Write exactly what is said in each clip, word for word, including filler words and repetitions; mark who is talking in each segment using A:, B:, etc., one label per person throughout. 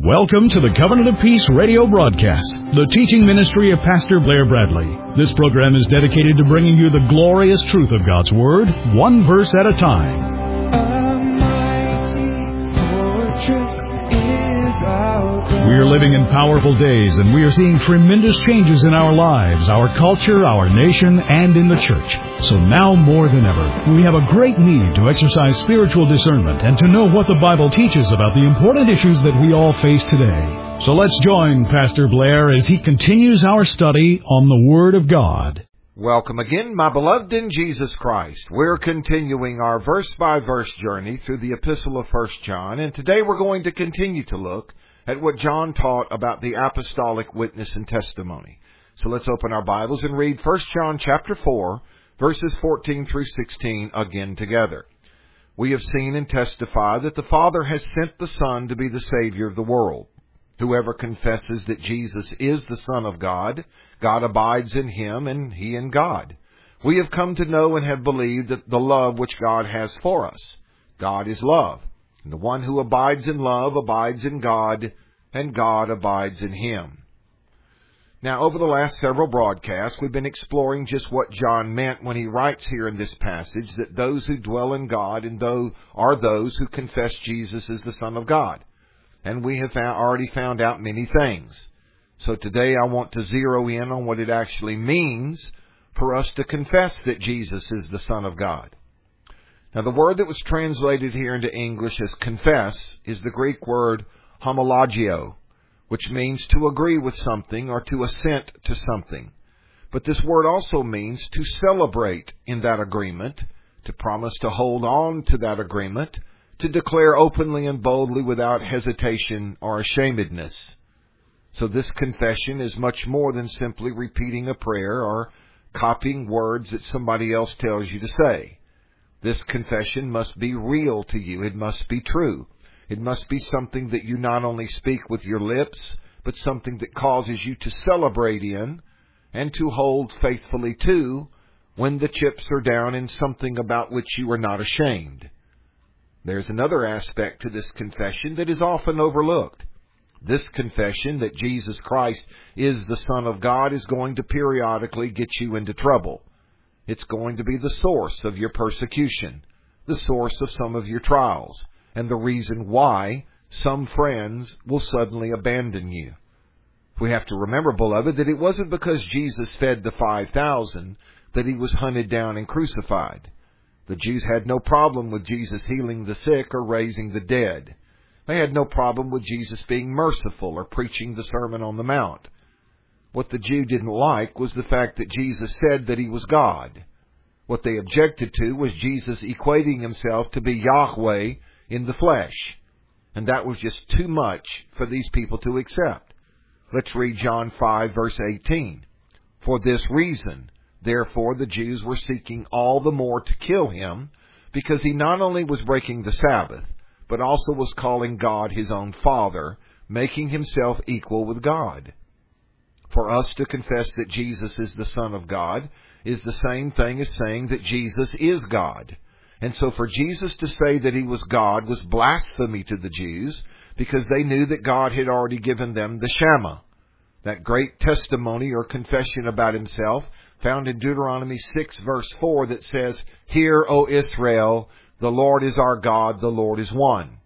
A: Welcome to the Covenant of Peace radio broadcast, the teaching ministry of Pastor Blair Bradley. This program is dedicated to bringing you the glorious truth of God's Word, one verse at a time. We are living in powerful days, and we are seeing tremendous changes in our lives, our culture, our nation, and in the church. So now more than ever, we have a great need to exercise spiritual discernment and to know what the Bible teaches about the important issues that we all face today. So let's join Pastor Blair as he continues our study on the Word of God.
B: Welcome again, my beloved in Jesus Christ. We're continuing our verse-by-verse journey through the Epistle of First John, and today we're going to continue to look at what John taught about the apostolic witness and testimony. So let's open our Bibles and read First John chapter four, verses fourteen through sixteen again together. We have seen and testified that the Father has sent the Son to be the Savior of the world. Whoever confesses that Jesus is the Son of God, God abides in him and he in God. We have come to know and have believed that the love which God has for us. God is love. And the one who abides in love abides in God, and God abides in him. Now, over the last several broadcasts, we've been exploring just what John meant when he writes here in this passage that those who dwell in God and those are those who confess Jesus as the Son of God. And we have found, already found out many things. So today I want to zero in on what it actually means for us to confess that Jesus is the Son of God. Now, the word that was translated here into English as confess is the Greek word homologio, which means to agree with something or to assent to something. But this word also means to celebrate in that agreement, to promise to hold on to that agreement, to declare openly and boldly without hesitation or ashamedness. So this confession is much more than simply repeating a prayer or copying words that somebody else tells you to say. This confession must be real to you. It must be true. It must be something that you not only speak with your lips, but something that causes you to celebrate in and to hold faithfully to when the chips are down in something about which you are not ashamed. There's another aspect to this confession that is often overlooked. This confession that Jesus Christ is the Son of God is going to periodically get you into trouble. It's going to be the source of your persecution, the source of some of your trials, and the reason why some friends will suddenly abandon you. We have to remember, beloved, that it wasn't because Jesus fed the five thousand that he was hunted down and crucified. The Jews had no problem with Jesus healing the sick or raising the dead. They had no problem with Jesus being merciful or preaching the Sermon on the Mount. What the Jew didn't like was the fact that Jesus said that he was God. What they objected to was Jesus equating himself to be Yahweh in the flesh. And that was just too much for these people to accept. Let's read John five, verse eighteen. For this reason, therefore, the Jews were seeking all the more to kill him, because he not only was breaking the Sabbath, but also was calling God his own Father, making himself equal with God. For us to confess that Jesus is the Son of God is the same thing as saying that Jesus is God. And so for Jesus to say that he was God was blasphemy to the Jews because they knew that God had already given them the Shema, that great testimony or confession about himself found in Deuteronomy six, verse four that says, Hear, O Israel, the Lord is our God, the Lord is one.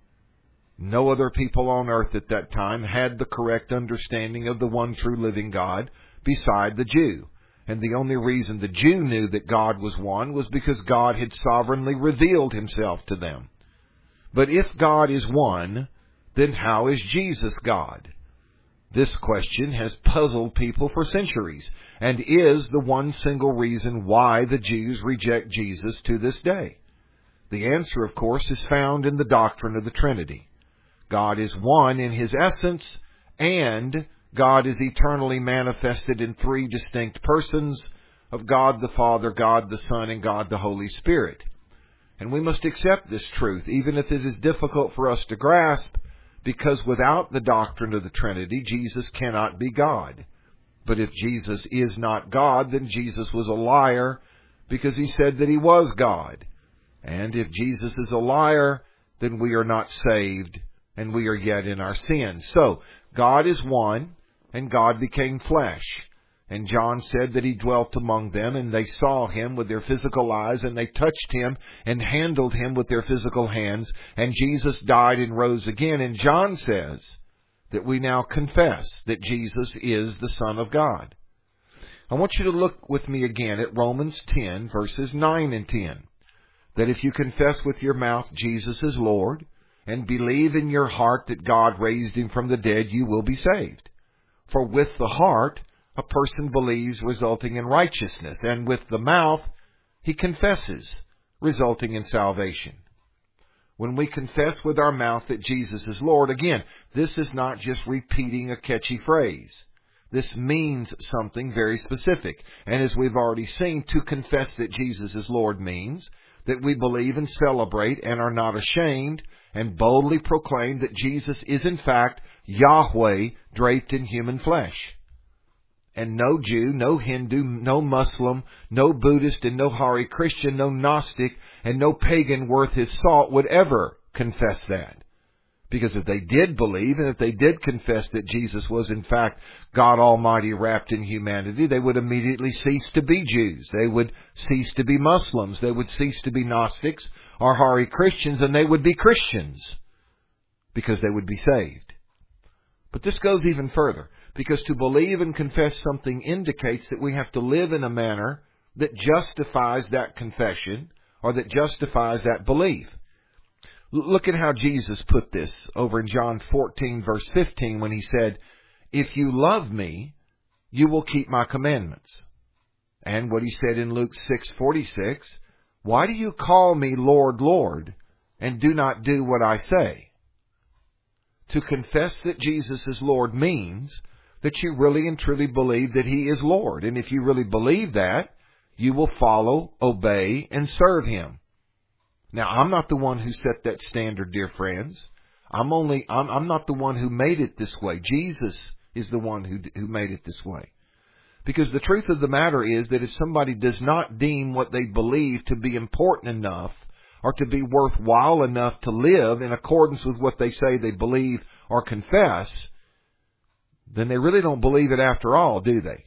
B: No other people on earth at that time had the correct understanding of the one true living God beside the Jew. And the only reason the Jew knew that God was one was because God had sovereignly revealed himself to them. But if God is one, then how is Jesus God? This question has puzzled people for centuries and is the one single reason why the Jews reject Jesus to this day. The answer, of course, is found in the doctrine of the Trinity. God is one in his essence, and God is eternally manifested in three distinct persons of God the Father, God the Son, and God the Holy Spirit. And we must accept this truth, even if it is difficult for us to grasp, because without the doctrine of the Trinity, Jesus cannot be God. But if Jesus is not God, then Jesus was a liar, because he said that he was God. And if Jesus is a liar, then we are not saved, and we are yet in our sins. So, God is one, and God became flesh. And John said that He dwelt among them, and they saw Him with their physical eyes, and they touched Him and handled Him with their physical hands. And Jesus died and rose again. And John says that we now confess that Jesus is the Son of God. I want you to look with me again at Romans ten, verses nine and ten. That if you confess with your mouth Jesus is Lord, and believe in your heart that God raised Him from the dead, you will be saved. For with the heart a person believes, resulting in righteousness, and with the mouth he confesses, resulting in salvation. When we confess with our mouth that Jesus is Lord, again, this is not just repeating a catchy phrase. This means something very specific. And as we've already seen, to confess that Jesus is Lord means that we believe and celebrate and are not ashamed and boldly proclaim that Jesus is in fact Yahweh draped in human flesh. And no Jew, no Hindu, no Muslim, no Buddhist, and no Hare Christian, no Gnostic, and no pagan worth his salt would ever confess that. Because if they did believe, and if they did confess that Jesus was in fact God Almighty wrapped in humanity, they would immediately cease to be Jews. They would cease to be Muslims. They would cease to be Gnostics or Hare Christians, and they would be Christians. Because they would be saved. But this goes even further. Because to believe and confess something indicates that we have to live in a manner that justifies that confession or that justifies that belief. Look at how Jesus put this over in John fourteen, verse fifteen, when He said, "If you love me, you will keep my commandments." And what He said in Luke six forty-six, "Why do you call me Lord, Lord, and do not do what I say?" To confess that Jesus is Lord means that you really and truly believe that He is Lord. And if you really believe that, you will follow, obey, and serve Him. Now, I'm not the one who set that standard, dear friends. I'm only, I'm, I'm not the one who made it this way. Jesus is the one who, who made it this way. Because the truth of the matter is that if somebody does not deem what they believe to be important enough or to be worthwhile enough to live in accordance with what they say they believe or confess, then they really don't believe it after all, do they?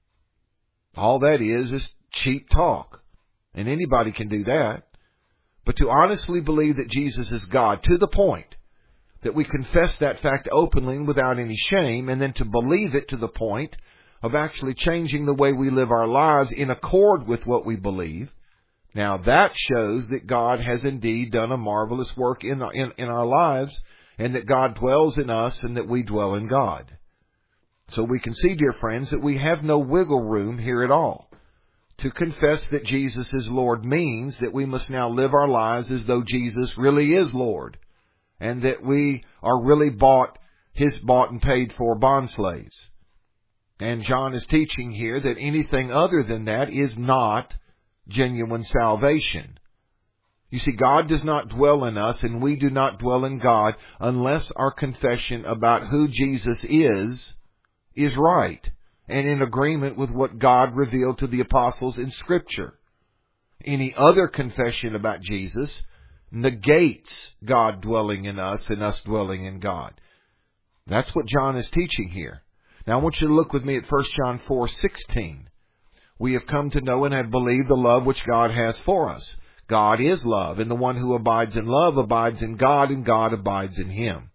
B: All that is is cheap talk. And anybody can do that. But to honestly believe that Jesus is God to the point that we confess that fact openly and without any shame, and then to believe it to the point of actually changing the way we live our lives in accord with what we believe, now that shows that God has indeed done a marvelous work in, in, in our lives, and that God dwells in us and that we dwell in God. So we can see, dear friends, that we have no wiggle room here at all. To confess that Jesus is Lord means that we must now live our lives as though Jesus really is Lord, and that we are really bought, His bought and paid for bondslaves. And John is teaching here that anything other than that is not genuine salvation. You see, God does not dwell in us, and we do not dwell in God unless our confession about who Jesus is is right and in agreement with what God revealed to the apostles in Scripture. Any other confession about Jesus negates God dwelling in us and us dwelling in God. That's what John is teaching here. Now I want you to look with me at First John four sixteen. We have come to know and have believed the love which God has for us. God is love, and the one who abides in love abides in God, and God abides in him.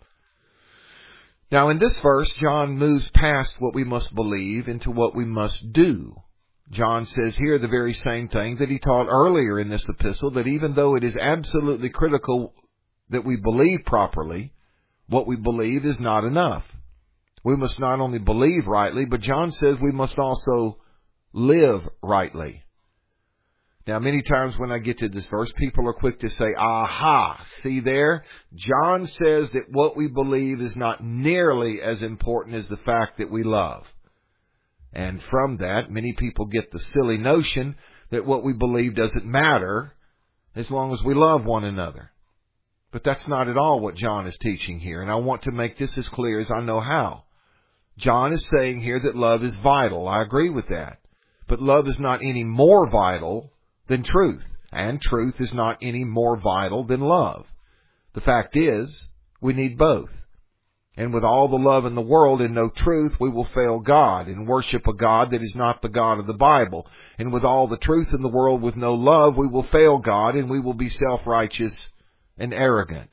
B: Now in this verse, John moves past what we must believe into what we must do. John says here the very same thing that he taught earlier in this epistle, that even though it is absolutely critical that we believe properly, what we believe is not enough. We must not only believe rightly, but John says we must also live rightly. Now, many times when I get to this verse, people are quick to say, aha, see there? John says that what we believe is not nearly as important as the fact that we love. And from that, many people get the silly notion that what we believe doesn't matter as long as we love one another. But that's not at all what John is teaching here, and I want to make this as clear as I know how. John is saying here that love is vital. I agree with that. But love is not any more vital than truth, and truth is not any more vital than love. The fact is, We need both. And with all the love in the world and no truth, we will fail God and worship a God that is not the God of the Bible. And with all the truth in the world with no love, we will fail God and we will be self-righteous and arrogant.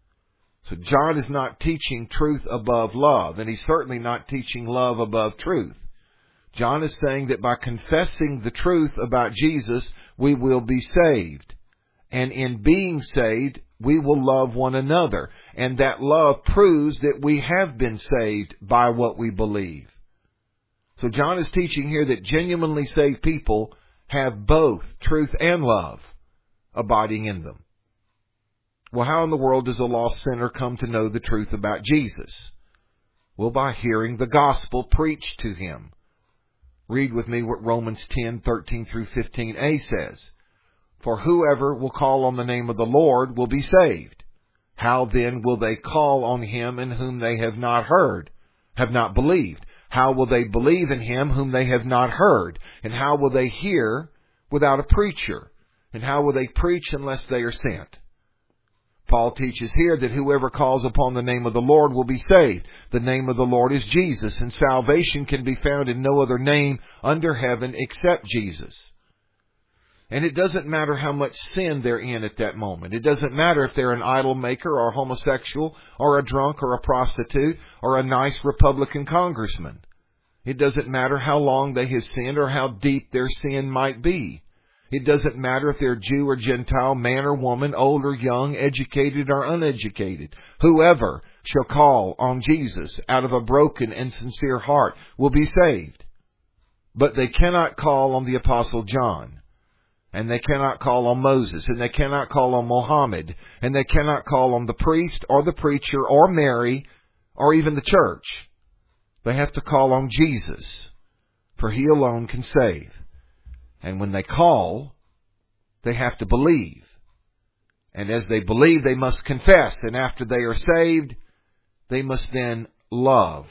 B: So John is not teaching truth above love, and he's certainly not teaching love above truth. John is saying that by confessing the truth about Jesus, we will be saved. And in being saved, we will love one another. And that love proves that we have been saved by what we believe. So John is teaching here that genuinely saved people have both truth and love abiding in them. Well, how in the world does a lost sinner come to know the truth about Jesus? Well, by hearing the gospel preached to him. Read with me what Romans ten, thirteen through fifteen a says. For whoever will call on the name of the Lord will be saved. How then will they call on him in whom they have not heard, have not believed? How will they believe in him whom they have not heard? And how will they hear without a preacher? And how will they preach unless they are sent? Paul teaches here that whoever calls upon the name of the Lord will be saved. The name of the Lord is Jesus, and salvation can be found in no other name under heaven except Jesus. And it doesn't matter how much sin they're in at that moment. It doesn't matter if they're an idol maker or a homosexual or a drunk or a prostitute or a nice Republican congressman. It doesn't matter how long they have sinned or how deep their sin might be. It doesn't matter if they're Jew or Gentile, man or woman, old or young, educated or uneducated. Whoever shall call on Jesus out of a broken and sincere heart will be saved. But they cannot call on the Apostle John. And they cannot call on Moses. And they cannot call on Mohammed. And they cannot call on the priest or the preacher or Mary or even the church. They have to call on Jesus. For He alone can save. And when they call, they have to believe. And as they believe, they must confess. And after they are saved, they must then love.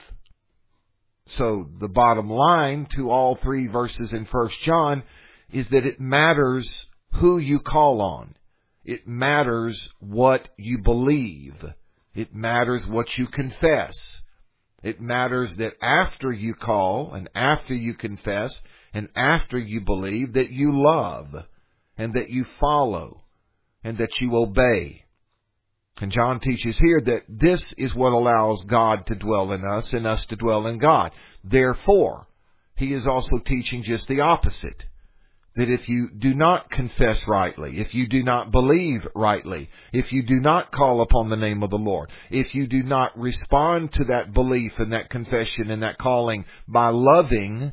B: So the bottom line to all three verses in First John is that it matters who you call on. It matters what you believe. It matters what you confess. It matters that after you call and after you confess and after you believe, that you love and that you follow and that you obey. And John teaches here that this is what allows God to dwell in us and us to dwell in God. Therefore, he is also teaching just the opposite. That if you do not confess rightly, if you do not believe rightly, if you do not call upon the name of the Lord, if you do not respond to that belief and that confession and that calling by loving,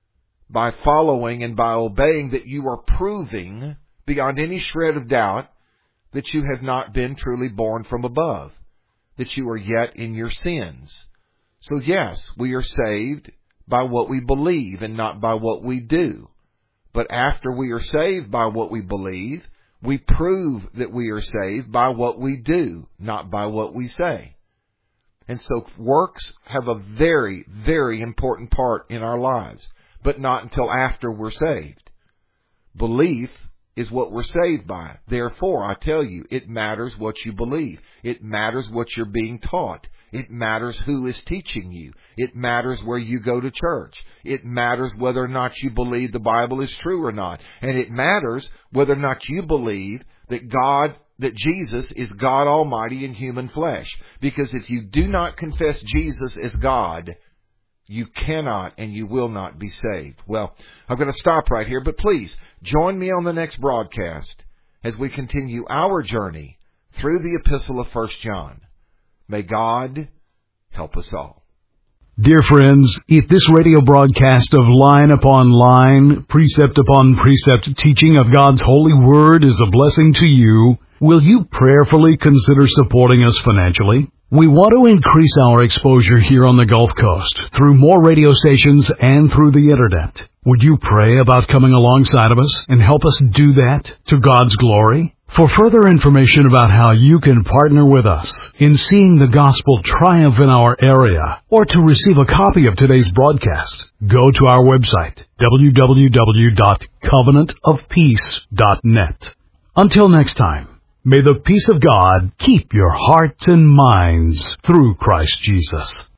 B: by following and by obeying, that you are proving beyond any shred of doubt that you have not been truly born from above, that you are yet in your sins. So yes, we are saved by what we believe and not by what we do. But after we are saved by what we believe, we prove that we are saved by what we do, not by what we say. And so works have a very, very important part in our lives, but not until after we're saved. Belief is what we're saved by. Therefore, I tell you, it matters what you believe. It matters what you're being taught. It matters who is teaching you. It matters where you go to church. It matters whether or not you believe the Bible is true or not. And it matters whether or not you believe that God, that Jesus is God Almighty in human flesh. Because if you do not confess Jesus as God, you cannot and you will not be saved. Well, I'm going to stop right here, but please join me on the next broadcast as we continue our journey through the Epistle of First John. May God help us all.
A: Dear friends, if this radio broadcast of line upon line, precept upon precept teaching of God's holy word is a blessing to you, will you prayerfully consider supporting us financially? We want to increase our exposure here on the Gulf Coast through more radio stations and through the Internet. Would you pray about coming alongside of us and help us do that to God's glory? For further information about how you can partner with us in seeing the gospel triumph in our area, or to receive a copy of today's broadcast, go to our website, w w w dot covenant of peace dot net. Until next time, May the peace of God keep your hearts and minds through Christ Jesus.